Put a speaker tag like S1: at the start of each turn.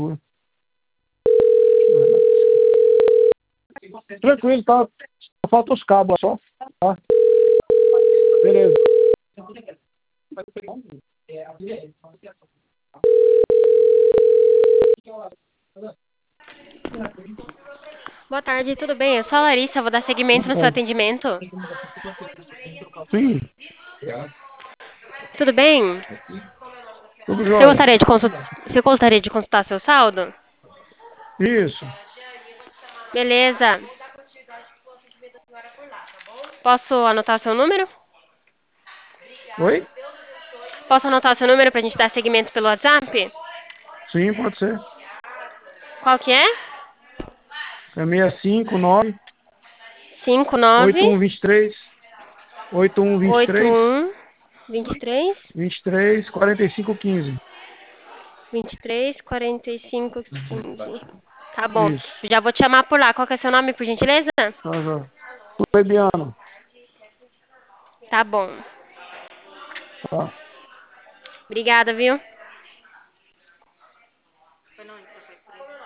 S1: Tranquilo, tá? Só falta os cabos só. Tá? Beleza.
S2: Boa tarde, tudo bem? Eu sou a Larissa, vou dar seguimento no seu atendimento.
S1: Sim,
S2: Tudo bem?
S1: tudo
S2: Você
S1: jóia.
S2: gostaria de Você gostaria de consultar seu saldo?
S1: Isso.
S2: Beleza. Posso anotar o seu número?
S1: Oi?
S2: Posso anotar o seu número pra gente dar seguimento pelo WhatsApp?
S1: Sim, pode ser.
S2: Qual que é?
S1: É 659
S2: 59
S1: 8123 8123
S2: 81 23
S1: 23 45 15.
S2: 23 45 15. Tá bom.
S1: Isso.
S2: Já vou te chamar por lá. Qual que é seu nome, por gentileza?
S1: Tá, já. Fabiano.
S2: Tá bom.
S1: Tá.
S2: Obrigada, viu?